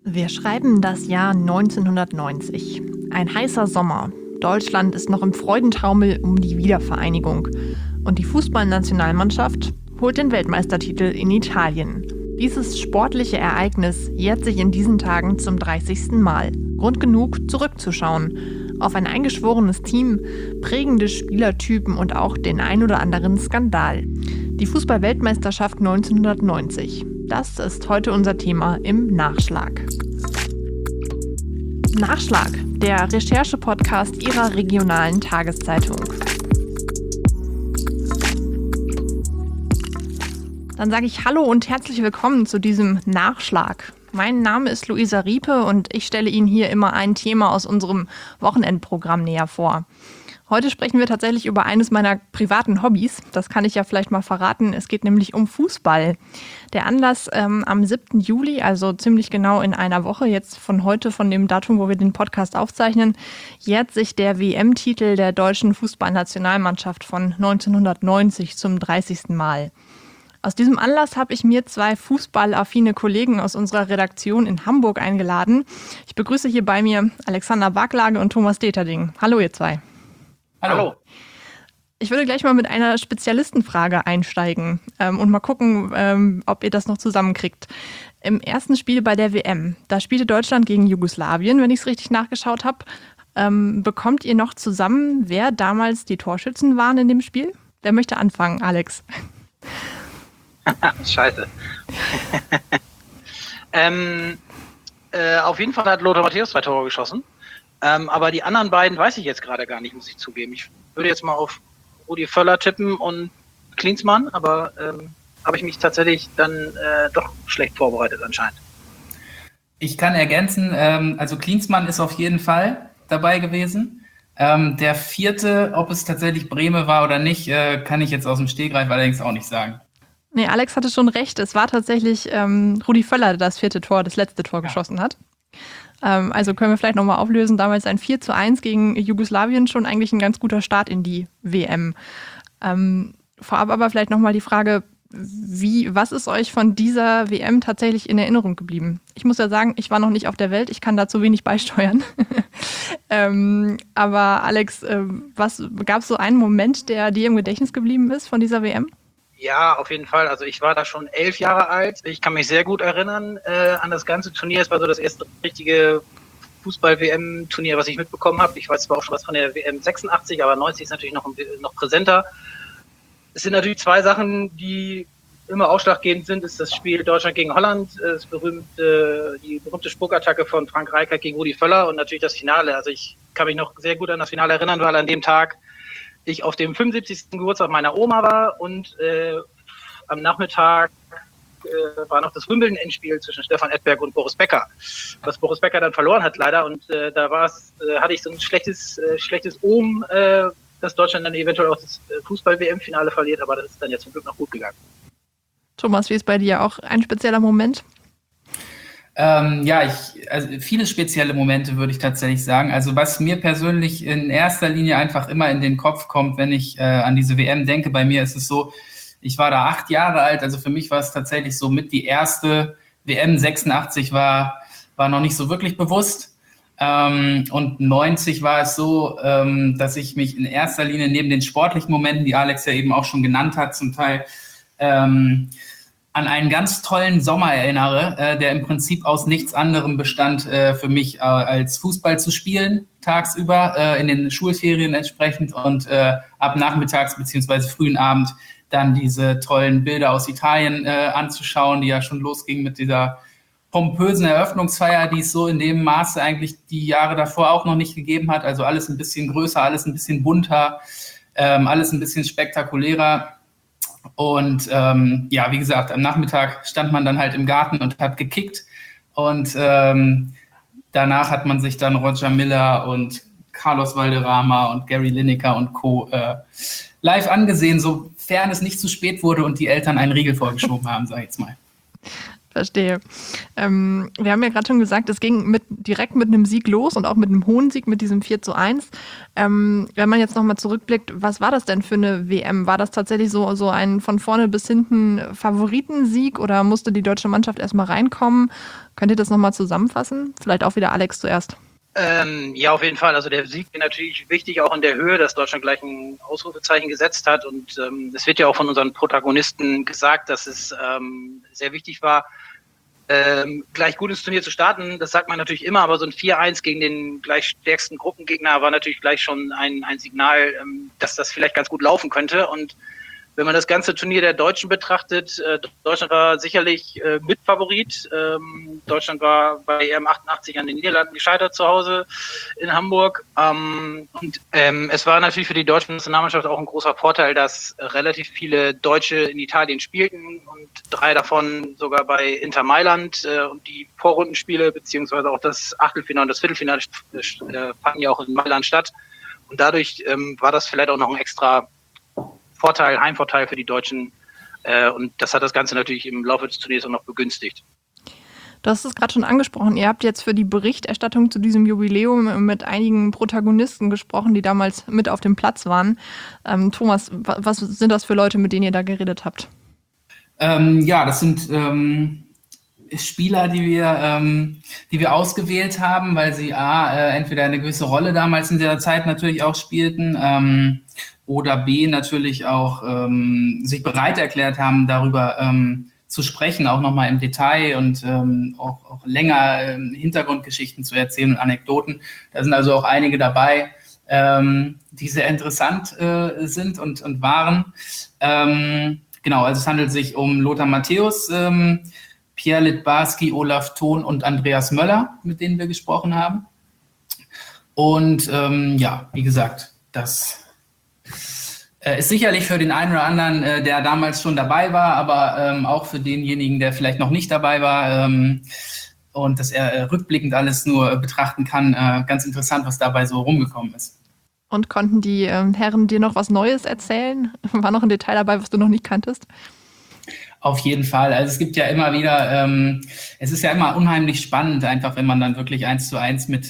Wir schreiben das Jahr 1990. Ein heißer Sommer. Deutschland ist noch im Freudentaumel um die Wiedervereinigung. Und die Fußballnationalmannschaft holt den Weltmeistertitel in Italien. Dieses sportliche Ereignis jährt sich in diesen Tagen zum 30. Mal. Grund genug, zurückzuschauen. Auf ein eingeschworenes Team, prägende Spielertypen und auch den ein oder anderen Skandal. Die Fußball-Weltmeisterschaft 1990. Das ist heute unser Thema im Nachschlag. Nachschlag, der Recherche-Podcast Ihrer regionalen Tageszeitung. Dann sage ich Hallo und herzlich willkommen zu diesem Nachschlag. Mein Name ist Luisa Riepe und ich stelle Ihnen hier immer ein Thema aus unserem Wochenendprogramm näher vor. Heute sprechen wir tatsächlich über eines meiner privaten Hobbys. Das kann ich ja vielleicht mal verraten. Es geht nämlich um Fußball. Der Anlass am 7. Juli, also ziemlich genau in einer Woche, jetzt von heute, von dem Datum, wo wir den Podcast aufzeichnen, jährt sich der WM-Titel der deutschen Fußballnationalmannschaft von 1990 zum 30. Mal. Aus diesem Anlass habe ich mir zwei fußballaffine Kollegen aus unserer Redaktion in Hamburg eingeladen. Ich begrüße hier bei mir Alexander Barklage und Thomas Deterding. Hallo ihr zwei. Hallo. Ich würde gleich mal mit einer Spezialistenfrage einsteigen und mal gucken, ob ihr das noch zusammenkriegt. Im ersten Spiel bei der WM, da spielte Deutschland gegen Jugoslawien, wenn ich es richtig nachgeschaut habe. Bekommt ihr noch zusammen, wer damals die Torschützen waren in dem Spiel? Wer möchte anfangen, Alex? Scheiße. Auf jeden Fall hat Lothar Matthäus 2 Tore geschossen. Aber die anderen beiden weiß ich jetzt gerade gar nicht, muss ich zugeben. Ich würde jetzt mal auf Rudi Völler tippen und Klinsmann, aber habe ich mich tatsächlich dann doch schlecht vorbereitet anscheinend. Ich kann ergänzen, also Klinsmann ist auf jeden Fall dabei gewesen. Der vierte, ob es tatsächlich Brehme war oder nicht, kann ich jetzt aus dem Stegreif allerdings auch nicht sagen. Nee, Alex hatte schon recht. Es war tatsächlich Rudi Völler, der das letzte Tor geschossen hat. Also können wir vielleicht nochmal auflösen. Damals ein 4:1 gegen Jugoslawien, schon eigentlich ein ganz guter Start in die WM. Vorab aber vielleicht nochmal die Frage, was ist euch von dieser WM tatsächlich in Erinnerung geblieben? Ich muss ja sagen, ich war noch nicht auf der Welt, ich kann dazu wenig beisteuern. Aber Alex, gab es so einen Moment, der dir im Gedächtnis geblieben ist von dieser WM? Ja, auf jeden Fall. Also ich war da schon 11 Jahre alt. Ich kann mich sehr gut erinnern an das ganze Turnier. Es war so das erste richtige Fußball-WM-Turnier, was ich mitbekommen habe. Ich weiß zwar auch schon was von der WM 86, aber 90 ist natürlich noch präsenter. Es sind natürlich zwei Sachen, die immer ausschlaggebend sind. Das ist das Spiel Deutschland gegen Holland, die berühmte Spuckattacke von Frank Rijkaard gegen Rudi Völler und natürlich das Finale. Also ich kann mich noch sehr gut an das Finale erinnern, weil an dem Tag ich auf dem 75. Geburtstag meiner Oma war und am Nachmittag war noch das Wimbledon-Endspiel zwischen Stefan Edberg und Boris Becker, was Boris Becker dann verloren hat leider und hatte ich so ein schlechtes Omen, dass Deutschland dann eventuell auch das Fußball-WM-Finale verliert, aber das ist dann ja zum Glück noch gut gegangen. Thomas, wie ist bei dir auch ein spezieller Moment? Also viele spezielle Momente würde ich tatsächlich sagen. Also was mir persönlich in erster Linie einfach immer in den Kopf kommt, wenn ich an diese WM denke, bei mir ist es so, ich war da 8 Jahre alt, also für mich war es tatsächlich so mit die erste WM 86 war noch nicht so wirklich bewusst. Und 90 war es so, dass ich mich in erster Linie neben den sportlichen Momenten, die Alex ja eben auch schon genannt hat, zum Teil an einen ganz tollen Sommer erinnere, der im Prinzip aus nichts anderem bestand für mich, als Fußball zu spielen, tagsüber in den Schulferien entsprechend und ab nachmittags beziehungsweise frühen Abend dann diese tollen Bilder aus Italien anzuschauen, die ja schon losging mit dieser pompösen Eröffnungsfeier, die es so in dem Maße eigentlich die Jahre davor auch noch nicht gegeben hat. Also alles ein bisschen größer, alles ein bisschen bunter, alles ein bisschen spektakulärer. Und wie gesagt, am Nachmittag stand man dann halt im Garten und hat gekickt. Und danach hat man sich dann Roger Miller und Carlos Valderrama und Gary Lineker und Co. Live angesehen, sofern es nicht zu spät wurde und die Eltern einen Riegel vorgeschoben haben, sag ich jetzt mal. Verstehe. Wir haben ja gerade schon gesagt, es ging direkt mit einem Sieg los und auch mit einem hohen Sieg, mit diesem 4:1. Wenn man jetzt nochmal zurückblickt, was war das denn für eine WM? War das tatsächlich so ein von vorne bis hinten Favoritensieg oder musste die deutsche Mannschaft erstmal reinkommen? Könnt ihr das nochmal zusammenfassen? Vielleicht auch wieder Alex zuerst. Ja, auf jeden Fall. Also der Sieg ist natürlich wichtig, auch in der Höhe, dass Deutschland gleich ein Ausrufezeichen gesetzt hat. Und es wird ja auch von unseren Protagonisten gesagt, dass es sehr wichtig war, gleich gut ins Turnier zu starten. Das sagt man natürlich immer, aber so ein 4:1 gegen den gleich stärksten Gruppengegner war natürlich gleich schon ein Signal, dass das vielleicht ganz gut laufen könnte. Und wenn man das ganze Turnier der Deutschen betrachtet, Deutschland war sicherlich Mitfavorit. Deutschland war bei EM 88 an den Niederlanden gescheitert zu Hause in Hamburg. Es war natürlich für die deutsche Nationalmannschaft auch ein großer Vorteil, dass relativ viele Deutsche in Italien spielten und 3 davon sogar bei Inter Mailand. Und die Vorrundenspiele beziehungsweise auch das Achtelfinale und das Viertelfinale fanden ja auch in Mailand statt. Und dadurch war das vielleicht auch noch ein extra Heimvorteil für die Deutschen. Und das hat das Ganze natürlich im Laufe des Turniers auch noch begünstigt. Du hast es gerade schon angesprochen. Ihr habt jetzt für die Berichterstattung zu diesem Jubiläum mit einigen Protagonisten gesprochen, die damals mit auf dem Platz waren. Thomas, was sind das für Leute, mit denen ihr da geredet habt? Das sind Spieler, die wir ausgewählt haben, weil sie entweder eine gewisse Rolle damals in der Zeit natürlich auch spielten, oder B, natürlich auch sich bereit erklärt haben, darüber zu sprechen, auch nochmal im Detail und auch länger Hintergrundgeschichten zu erzählen und Anekdoten. Da sind also auch einige dabei, die sehr interessant sind und waren. Genau, also es handelt sich um Lothar Matthäus, Pierre Littbarski, Olaf Thon und Andreas Möller, mit denen wir gesprochen haben. Und wie gesagt, das ist sicherlich für den einen oder anderen, der damals schon dabei war, aber auch für denjenigen, der vielleicht noch nicht dabei war und das er rückblickend alles nur betrachten kann, ganz interessant, was dabei so rumgekommen ist. Und konnten die Herren dir noch was Neues erzählen? War noch ein Detail dabei, was du noch nicht kanntest? Auf jeden Fall. Also es gibt ja immer wieder, es ist ja immer unheimlich spannend, einfach wenn man dann wirklich 1:1 mit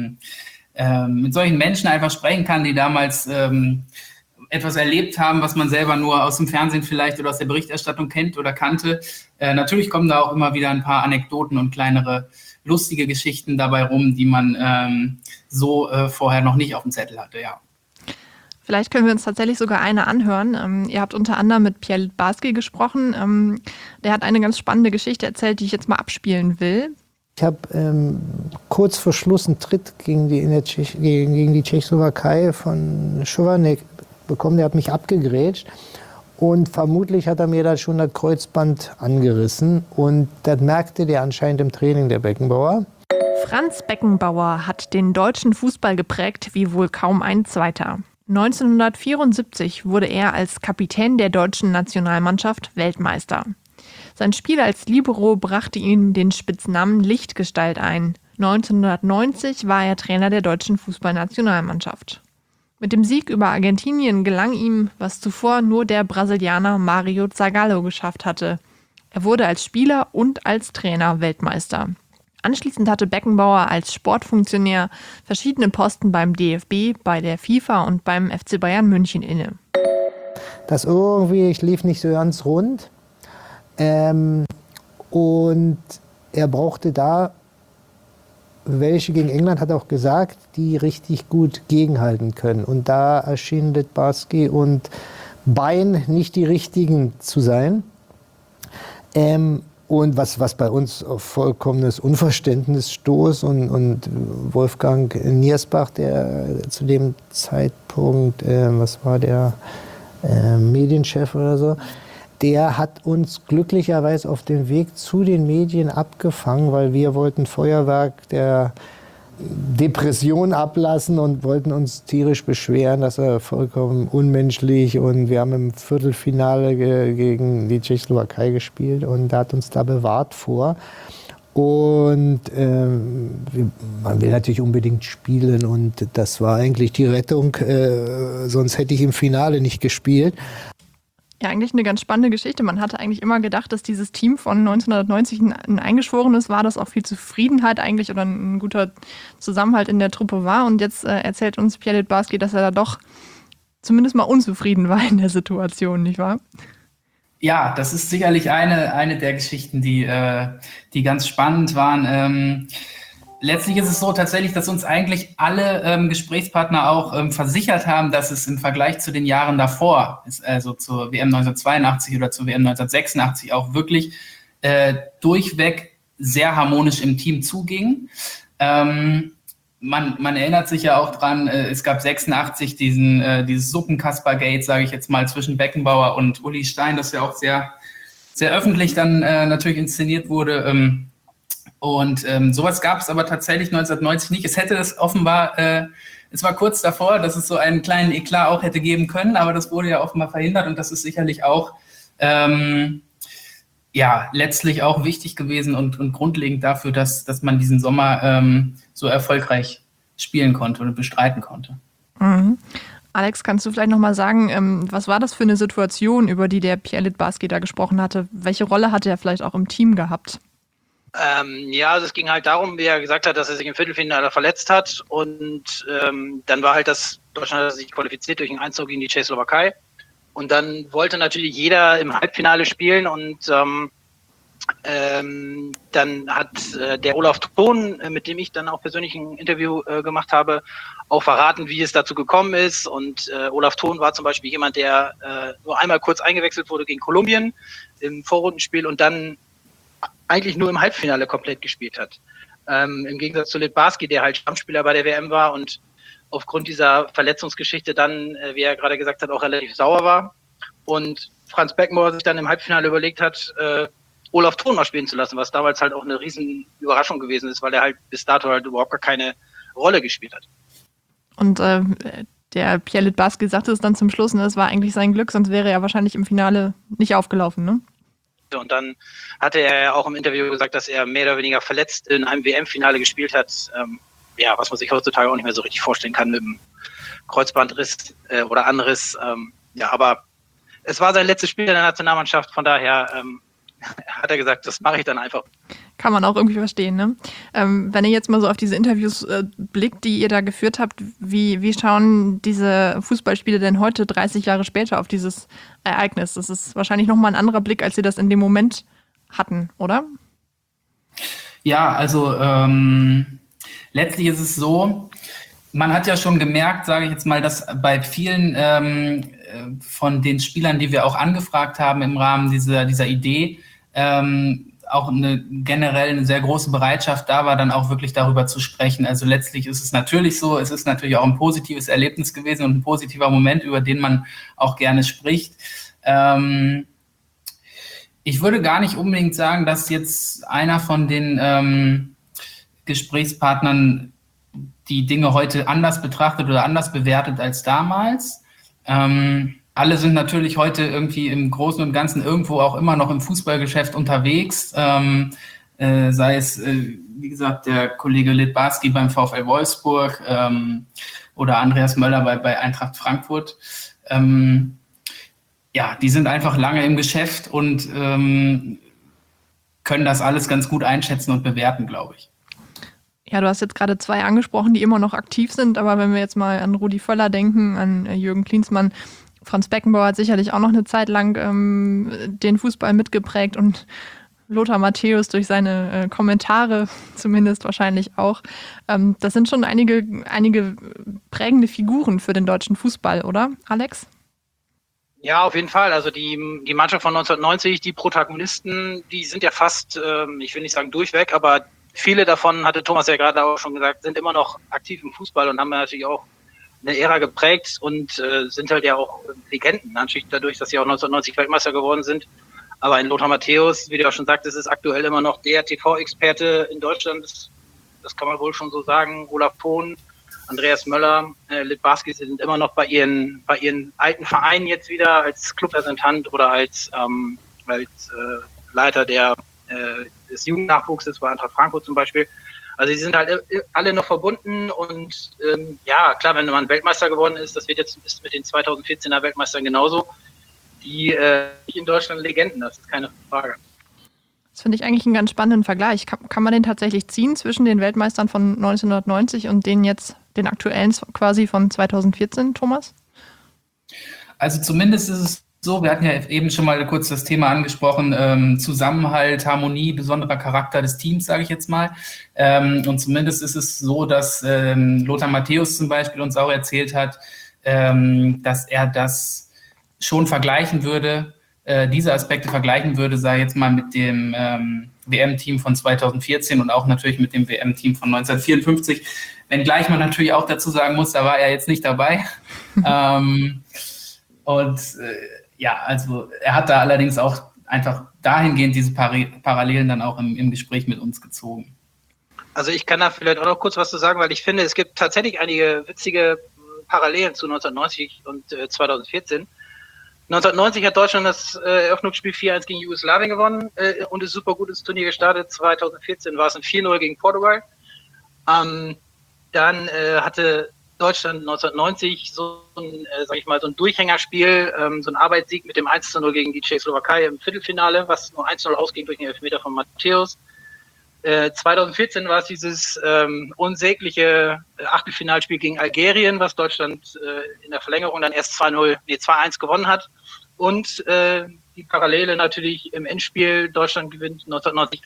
solchen Menschen einfach sprechen kann, die damals etwas erlebt haben, was man selber nur aus dem Fernsehen vielleicht oder aus der Berichterstattung kennt oder kannte. Natürlich kommen da auch immer wieder ein paar Anekdoten und kleinere lustige Geschichten dabei rum, die man vorher noch nicht auf dem Zettel hatte, ja. Vielleicht können wir uns tatsächlich sogar eine anhören. Ihr habt unter anderem mit Pierre Littbarski gesprochen. Der hat eine ganz spannende Geschichte erzählt, die ich jetzt mal abspielen will. Ich habe kurz vor Schluss einen Tritt gegen die Tschechoslowakei von Schovanec bekommen. Der hat mich abgegrätscht und vermutlich hat er mir da schon das Kreuzband angerissen. Und das merkte der anscheinend im Training, der Beckenbauer. Franz Beckenbauer hat den deutschen Fußball geprägt wie wohl kaum ein zweiter. 1974 wurde er als Kapitän der deutschen Nationalmannschaft Weltmeister. Sein Spiel als Libero brachte ihm den Spitznamen Lichtgestalt ein. 1990 war er Trainer der deutschen Fußballnationalmannschaft. Mit dem Sieg über Argentinien gelang ihm, was zuvor nur der Brasilianer Mario Zagallo geschafft hatte. Er wurde als Spieler und als Trainer Weltmeister. Anschließend hatte Beckenbauer als Sportfunktionär verschiedene Posten beim DFB, bei der FIFA und beim FC Bayern München inne. Das irgendwie, ich lief nicht so ganz rund. Und er brauchte da welche gegen England, hat er auch gesagt, die richtig gut gegenhalten können. Und da erschienen Littbarski und Bein nicht die richtigen zu sein. Und was bei uns auf vollkommenes Unverständnis stoß und Wolfgang Niersbach, der zu dem Zeitpunkt, was war der, Medienchef oder so, der hat uns glücklicherweise auf dem Weg zu den Medien abgefangen, weil wir wollten Feuerwerk der Depression ablassen und wollten uns tierisch beschweren, dass er vollkommen unmenschlich, und wir haben im Viertelfinale gegen die Tschechoslowakei gespielt und er hat uns da bewahrt vor. Und man will natürlich unbedingt spielen und das war eigentlich die Rettung, sonst hätte ich im Finale nicht gespielt. Ja, eigentlich eine ganz spannende Geschichte. Man hatte eigentlich immer gedacht, dass dieses Team von 1990 ein eingeschworenes war, das auch viel Zufriedenheit eigentlich oder ein guter Zusammenhalt in der Truppe war. Und jetzt erzählt uns Pierre Littbarski, dass er da doch zumindest mal unzufrieden war in der Situation, nicht wahr? Ja, das ist sicherlich eine der Geschichten, die ganz spannend waren. Letztlich ist es so tatsächlich, dass uns eigentlich alle Gesprächspartner auch versichert haben, dass es im Vergleich zu den Jahren davor, also zur WM 1982 oder zur WM 1986 auch wirklich durchweg sehr harmonisch im Team zuging. Man erinnert sich ja auch dran, es gab 86 dieses Suppenkasper-Gate, sage ich jetzt mal, zwischen Beckenbauer und Uli Stein, das ja auch sehr, sehr öffentlich dann natürlich inszeniert wurde. Sowas gab es aber tatsächlich 1990 nicht. Es hätte es offenbar, es war kurz davor, dass es so einen kleinen Eklat auch hätte geben können, aber das wurde ja offenbar verhindert und das ist sicherlich auch letztlich auch wichtig gewesen und grundlegend dafür, dass man diesen Sommer so erfolgreich spielen konnte und bestreiten konnte. Mhm. Alex, kannst du vielleicht nochmal sagen, was war das für eine Situation, über die der Pierre Littbarski da gesprochen hatte? Welche Rolle hatte er vielleicht auch im Team gehabt? Also es ging halt darum, wie er gesagt hat, dass er sich im Viertelfinale verletzt hat und dann war halt das Deutschland sich qualifiziert durch einen Einzug in die Tschechoslowakei und dann wollte natürlich jeder im Halbfinale spielen und dann hat der Olaf Thon, mit dem ich dann auch persönlich ein Interview gemacht habe, auch verraten, wie es dazu gekommen ist und Olaf Thon war zum Beispiel jemand, der nur einmal kurz eingewechselt wurde gegen Kolumbien im Vorrundenspiel und dann eigentlich nur im Halbfinale komplett gespielt hat. Im Gegensatz zu Littbarski, der halt Stammspieler bei der WM war und aufgrund dieser Verletzungsgeschichte dann, wie er gerade gesagt hat, auch relativ sauer war. Und Franz Beckenbauer sich dann im Halbfinale überlegt hat, Olaf Thon mal spielen zu lassen, was damals halt auch eine riesen Überraschung gewesen ist, weil er halt bis dato halt überhaupt gar keine Rolle gespielt hat. Und der Pierre Littbarski sagte es dann zum Schluss, ne, es war eigentlich sein Glück, sonst wäre er wahrscheinlich im Finale nicht aufgelaufen, ne? Und dann hatte er ja auch im Interview gesagt, dass er mehr oder weniger verletzt in einem WM-Finale gespielt hat. Was man sich heutzutage auch nicht mehr so richtig vorstellen kann mit dem Kreuzbandriss oder anderes. Aber es war sein letztes Spiel in der Nationalmannschaft, von daher hat er gesagt, das mache ich dann einfach. Kann man auch irgendwie verstehen, ne? Wenn ihr jetzt mal so auf diese Interviews blickt, die ihr da geführt habt, wie schauen diese Fußballspiele denn heute, 30 Jahre später, auf dieses Ereignis? Das ist wahrscheinlich nochmal ein anderer Blick, als ihr das in dem Moment hatten, oder? Ja, also letztlich ist es so, man hat ja schon gemerkt, sage ich jetzt mal, dass bei vielen von den Spielern, die wir auch angefragt haben im Rahmen dieser Idee, auch generell eine sehr große Bereitschaft da war, dann auch wirklich darüber zu sprechen. Also letztlich ist es natürlich so, es ist natürlich auch ein positives Erlebnis gewesen und ein positiver Moment, über den man auch gerne spricht. Ich würde gar nicht unbedingt sagen, dass jetzt einer von den Gesprächspartnern die Dinge heute anders betrachtet oder anders bewertet als damals. Alle sind natürlich heute irgendwie im Großen und Ganzen irgendwo auch immer noch im Fußballgeschäft unterwegs. Sei es, wie gesagt, der Kollege Littbarski beim VfL Wolfsburg oder Andreas Möller bei Eintracht Frankfurt. Die sind einfach lange im Geschäft und können das alles ganz gut einschätzen und bewerten, glaube ich. Ja, du hast jetzt gerade 2 angesprochen, die immer noch aktiv sind, aber wenn wir jetzt mal an Rudi Völler denken, an Jürgen Klinsmann, Franz Beckenbauer hat sicherlich auch noch eine Zeit lang den Fußball mitgeprägt und Lothar Matthäus durch seine Kommentare zumindest wahrscheinlich auch. Das sind schon einige prägende Figuren für den deutschen Fußball, oder, Alex? Ja, auf jeden Fall. Also die Mannschaft von 1990, die Protagonisten, die sind ja fast, ich will nicht sagen durchweg, aber viele davon, hatte Thomas ja gerade auch schon gesagt, sind immer noch aktiv im Fußball und haben natürlich auch eine Ära geprägt und sind halt ja auch Legenden, natürlich dadurch, dass sie auch 1990 Weltmeister geworden sind. Aber ein Lothar Matthäus, wie du ja schon sagtest, ist aktuell immer noch der TV-Experte in Deutschland. Das kann man wohl schon so sagen. Olaf Thon, Andreas Möller, Littbarski sind immer noch bei ihren alten Vereinen jetzt wieder als Clubrepräsentant oder als Leiter des Jugendnachwuchses bei Eintracht Frankfurt zum Beispiel. Also die sind halt alle noch verbunden und klar, wenn man Weltmeister geworden ist, das ist mit den 2014er Weltmeistern genauso, die in Deutschland Legenden, das ist keine Frage. Das finde ich eigentlich einen ganz spannenden Vergleich. Kann man den tatsächlich ziehen zwischen den Weltmeistern von 1990 und den aktuellen quasi von 2014, Thomas? Also zumindest ist es so, wir hatten ja eben schon mal kurz das Thema angesprochen, Zusammenhalt, Harmonie, besonderer Charakter des Teams, sage ich jetzt mal. Und zumindest ist es so, dass Lothar Matthäus zum Beispiel uns auch erzählt hat, dass er das schon vergleichen würde, diese Aspekte vergleichen würde, sei jetzt mal mit dem WM-Team von 2014 und auch natürlich mit dem WM-Team von 1954, wenngleich man natürlich auch dazu sagen muss, da war er jetzt nicht dabei. Also er hat da allerdings auch einfach dahingehend diese Parallelen dann auch im Gespräch mit uns gezogen. Also ich kann da vielleicht auch noch kurz was zu sagen, weil ich finde, es gibt tatsächlich einige witzige Parallelen zu 1990 und 2014. 1990 hat Deutschland das Eröffnungsspiel 4-1 gegen Jugoslawien gewonnen und ist super gut ins Turnier gestartet. 2014 war es ein 4-0 gegen Portugal. Dann hatte Deutschland 1990 so ein Durchhängerspiel, so ein Arbeitssieg mit dem 1-0 gegen die Tschechoslowakei im Viertelfinale, was nur 1-0 ausging durch den Elfmeter von Matthäus. 2014 war es dieses unsägliche Achtelfinalspiel gegen Algerien, was Deutschland in der Verlängerung dann erst 2-1 gewonnen hat. Und die Parallele natürlich im Endspiel, Deutschland gewinnt 1990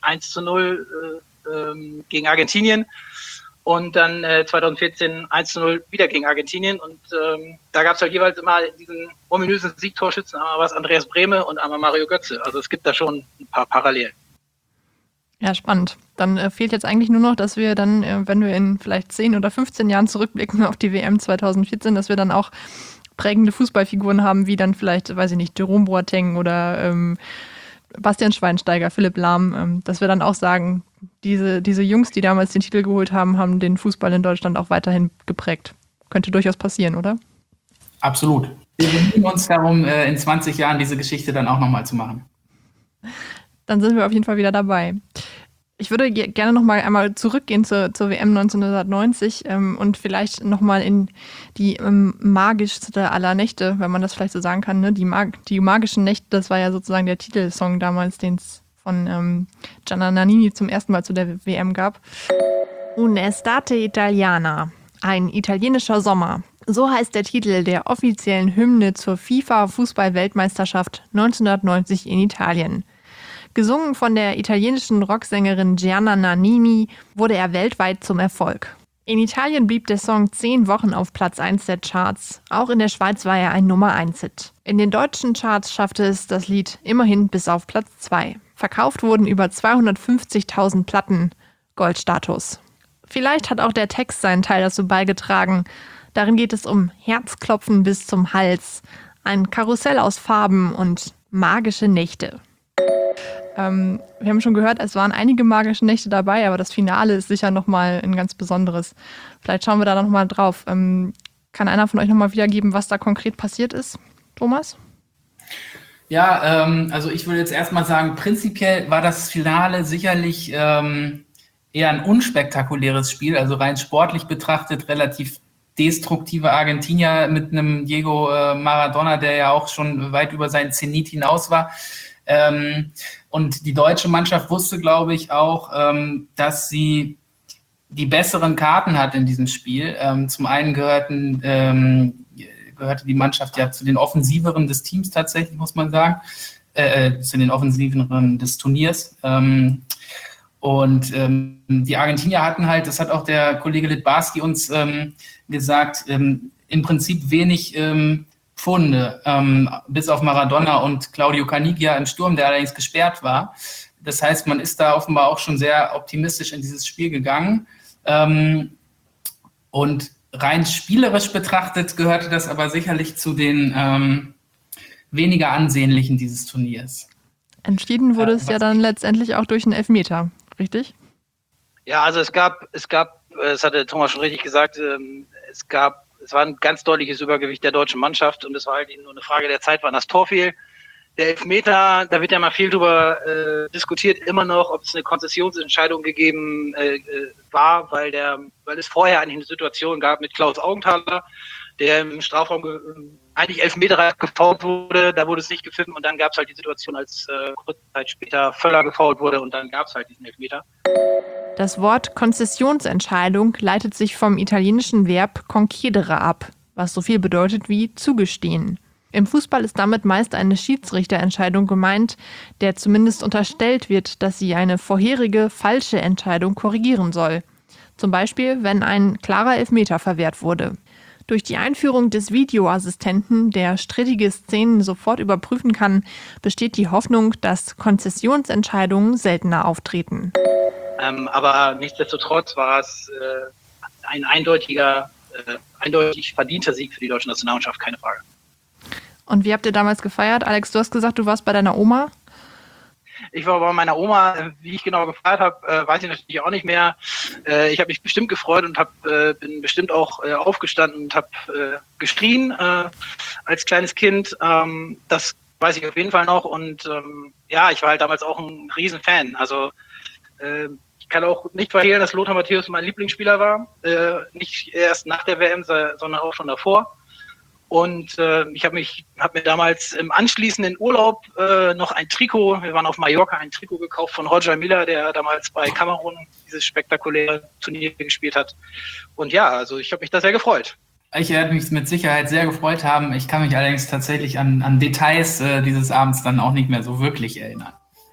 1-0 gegen Argentinien und dann 2014 1-0 wieder gegen Argentinien. Und da gab es halt jeweils immer diesen ominösen Siegtorschützen, einmal war es Andreas Brehme und einmal Mario Götze. Also es gibt da schon ein paar Parallelen. Ja, spannend. Dann fehlt jetzt eigentlich nur noch, dass wir dann, wenn wir in vielleicht 10 oder 15 Jahren zurückblicken auf die WM 2014, dass wir dann auch prägende Fußballfiguren haben, wie dann vielleicht, weiß ich nicht, Jerome Boateng oder Bastian Schweinsteiger, Philipp Lahm, dass wir dann auch sagen, diese Jungs, die damals den Titel geholt haben, haben den Fußball in Deutschland auch weiterhin geprägt. Könnte durchaus passieren, oder? Absolut. Wir bemühen uns darum, in 20 Jahren diese Geschichte dann auch nochmal zu machen. Dann sind wir auf jeden Fall wieder dabei. Ich würde gerne noch mal einmal zurückgehen zur WM 1990 und vielleicht noch mal in die magischste aller Nächte, wenn man das vielleicht so sagen kann. Ne? Die magischen Nächte, das war ja sozusagen der Titelsong damals, den es von Gianna Nannini zum ersten Mal zu der WM gab. Un'estate italiana, ein italienischer Sommer. So heißt der Titel der offiziellen Hymne zur FIFA-Fußball-Weltmeisterschaft 1990 in Italien. Gesungen von der italienischen Rocksängerin Gianna Nannini wurde er weltweit zum Erfolg. In Italien blieb der Song 10 Wochen auf Platz 1 der Charts. Auch in der Schweiz war er ein Nummer-1-Hit. In den deutschen Charts schaffte es das Lied immerhin bis auf Platz 2. Verkauft wurden über 250.000 Platten, Goldstatus. Vielleicht hat auch der Text seinen Teil dazu beigetragen. Darin geht es um Herzklopfen bis zum Hals, ein Karussell aus Farben und magische Nächte. Wir haben schon gehört, es waren einige magische Nächte dabei, aber das Finale ist sicher nochmal ein ganz besonderes. Vielleicht schauen wir da nochmal drauf. Kann einer von euch nochmal wiedergeben, was da konkret passiert ist? Thomas? Ja, also ich würde jetzt erstmal sagen, prinzipiell war das Finale sicherlich eher ein unspektakuläres Spiel, also rein sportlich betrachtet relativ destruktive Argentinier mit einem Diego Maradona, der ja auch schon weit über seinen Zenit hinaus war. Und die deutsche Mannschaft wusste, glaube ich, auch, dass sie die besseren Karten hat in diesem Spiel. Zum einen gehörte die Mannschaft ja zu den offensiveren des Teams tatsächlich, muss man sagen, zu den offensiveren des Turniers. Die Argentinier hatten halt, das hat auch der Kollege Litbarski uns gesagt, im Prinzip wenig Pfunde, bis auf Maradona und Claudio Caniggia im Sturm, der allerdings gesperrt war. Das heißt, man ist da offenbar auch schon sehr optimistisch in dieses Spiel gegangen. Und rein spielerisch betrachtet gehörte das aber sicherlich zu den weniger ansehnlichen dieses Turniers. Entschieden wurde es ja dann letztendlich auch durch einen Elfmeter, richtig? Ja, also es hatte Thomas schon richtig gesagt, es war ein ganz deutliches Übergewicht der deutschen Mannschaft und es war halt nur eine Frage der Zeit, wann das Tor fiel. Der Elfmeter, da wird ja mal viel drüber diskutiert, immer noch, ob es eine Konzessionsentscheidung gegeben war, weil es vorher eigentlich eine Situation gab mit Klaus Augenthaler, der im Strafraum eigentlich Elfmeter gefoult wurde, da wurde es nicht gepfiffen und dann gab es halt die Situation, als kurze Zeit später Völler gefoult wurde und dann gab es halt diesen Elfmeter. Das Wort Konzessionsentscheidung leitet sich vom italienischen Verb concedere ab, was so viel bedeutet wie zugestehen. Im Fußball ist damit meist eine Schiedsrichterentscheidung gemeint, der zumindest unterstellt wird, dass sie eine vorherige falsche Entscheidung korrigieren soll. Zum Beispiel, wenn ein klarer Elfmeter verwehrt wurde. Durch die Einführung des Videoassistenten, der strittige Szenen sofort überprüfen kann, besteht die Hoffnung, dass Konzessionsentscheidungen seltener auftreten. Aber nichtsdestotrotz war es ein eindeutig verdienter Sieg für die deutsche Nationalmannschaft, keine Frage. Und wie habt ihr damals gefeiert? Alex, du hast gesagt, du warst bei deiner Oma. Ich war bei meiner Oma, wie ich genau gefeiert habe, weiß ich natürlich auch nicht mehr. Ich habe mich bestimmt gefreut und bin bestimmt auch aufgestanden und habe geschrien als kleines Kind. Das weiß ich auf jeden Fall noch. Und ja, ich war halt damals auch ein Riesenfan. Also ich kann auch nicht verhehlen, dass Lothar Matthäus mein Lieblingsspieler war. Nicht erst nach der WM, sondern auch schon davor. Und ich habe mir damals im anschließenden Urlaub noch ein Trikot, wir waren auf Mallorca, ein Trikot gekauft von Roger Milla, der damals bei Kamerun dieses spektakuläre Turnier gespielt hat. Und ja, also ich habe mich da sehr gefreut. Ich werde mich mit Sicherheit sehr gefreut haben. Ich kann mich allerdings tatsächlich an Details dieses Abends dann auch nicht mehr so wirklich erinnern.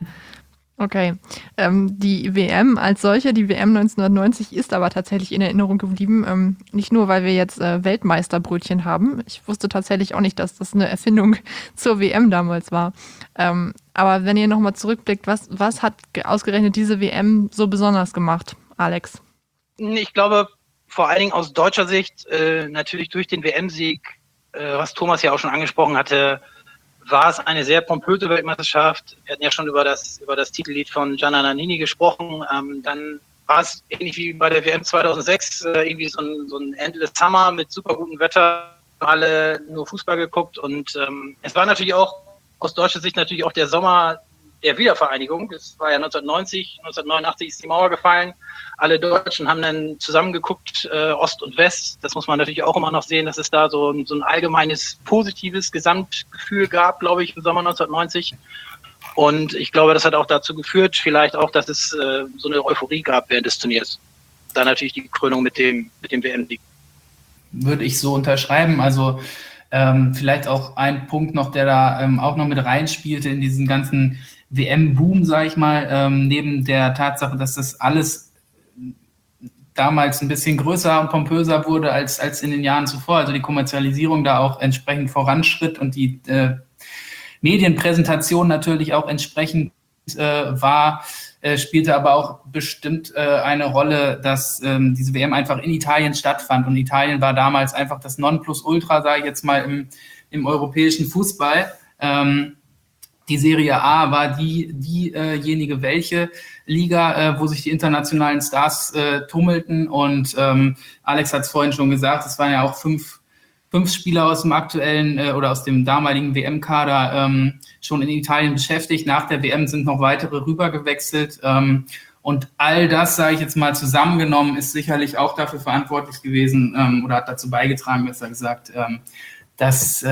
Okay, die WM als solche, die WM 1990 ist aber tatsächlich in Erinnerung geblieben. Nicht nur, weil wir jetzt Weltmeisterbrötchen haben. Ich wusste tatsächlich auch nicht, dass das eine Erfindung zur WM damals war. Aber wenn ihr nochmal zurückblickt, was hat ausgerechnet diese WM so besonders gemacht, Alex? Ich glaube, vor allen Dingen aus deutscher Sicht, natürlich durch den WM-Sieg, was Thomas ja auch schon angesprochen hatte, war es eine sehr pompöse Weltmeisterschaft. Wir hatten ja schon über das Titellied von Gianna Nannini gesprochen. Dann war es ähnlich wie bei der WM 2006 irgendwie so ein Endless Summer mit super gutem Wetter. Alle nur Fußball geguckt und es war natürlich auch aus deutscher Sicht natürlich auch der Sommer der Wiedervereinigung. Es war ja 1989 ist die Mauer gefallen. Alle Deutschen haben dann zusammengeguckt, Ost und West. Das muss man natürlich auch immer noch sehen, dass es da so ein allgemeines positives Gesamtgefühl gab, glaube ich, im Sommer 1990. Und ich glaube, das hat auch dazu geführt, vielleicht auch, dass es so eine Euphorie gab während des Turniers. Dann natürlich die Krönung mit dem WM-Sieg. Würde ich so unterschreiben. Also vielleicht auch ein Punkt noch, der da auch noch mit reinspielte in diesen ganzen WM-Boom, sage ich mal, neben der Tatsache, dass das alles damals ein bisschen größer und pompöser wurde als in den Jahren zuvor. Also die Kommerzialisierung da auch entsprechend voranschritt und die Medienpräsentation natürlich auch entsprechend war, spielte aber auch bestimmt eine Rolle, dass diese WM einfach in Italien stattfand. Und Italien war damals einfach das Nonplusultra, sage ich jetzt mal, im europäischen Fußball. Die Serie A war diejenige welche Liga, wo sich die internationalen Stars tummelten. Und Alex hat es vorhin schon gesagt, es waren ja auch fünf Spieler aus dem aktuellen oder aus dem damaligen WM-Kader schon in Italien beschäftigt. Nach der WM sind noch weitere rübergewechselt. Und all das, sage ich jetzt mal zusammengenommen, ist sicherlich auch dafür verantwortlich gewesen oder hat dazu beigetragen, besser gesagt, dass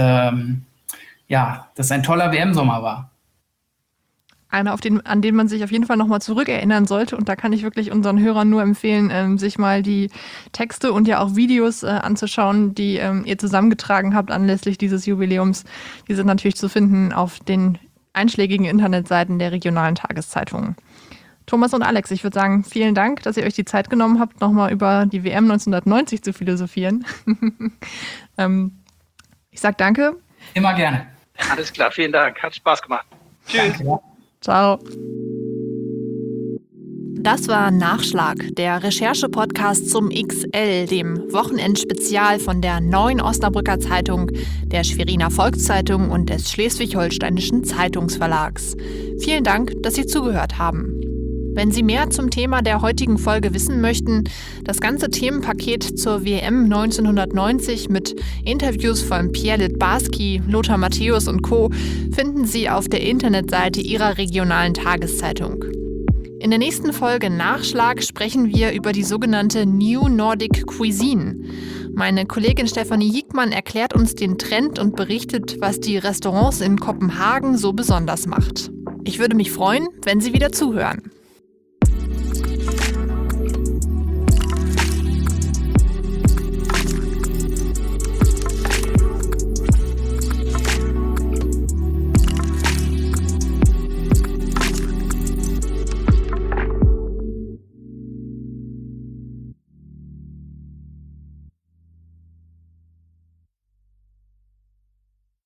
das ein toller WM-Sommer war. Einer, an den man sich auf jeden Fall nochmal zurückerinnern sollte. Und da kann ich wirklich unseren Hörern nur empfehlen, sich mal die Texte und ja auch Videos anzuschauen, die ihr zusammengetragen habt anlässlich dieses Jubiläums. Die sind natürlich zu finden auf den einschlägigen Internetseiten der regionalen Tageszeitungen. Thomas und Alex, ich würde sagen, vielen Dank, dass ihr euch die Zeit genommen habt, nochmal über die WM 1990 zu philosophieren. Ich sage danke. Immer gerne. Alles klar, vielen Dank. Hat Spaß gemacht. Tschüss. Danke. Ciao. Das war Nachschlag, der Recherche-Podcast zum XL, dem Wochenendspezial von der Neuen Osnabrücker Zeitung, der Schweriner Volkszeitung und des Schleswig-Holsteinischen Zeitungsverlags. Vielen Dank, dass Sie zugehört haben. Wenn Sie mehr zum Thema der heutigen Folge wissen möchten, das ganze Themenpaket zur WM 1990 mit Interviews von Pierre Littbarski, Lothar Matthäus und Co. finden Sie auf der Internetseite Ihrer regionalen Tageszeitung. In der nächsten Folge Nachschlag sprechen wir über die sogenannte New Nordic Cuisine. Meine Kollegin Stefanie Hiekmann erklärt uns den Trend und berichtet, was die Restaurants in Kopenhagen so besonders macht. Ich würde mich freuen, wenn Sie wieder zuhören.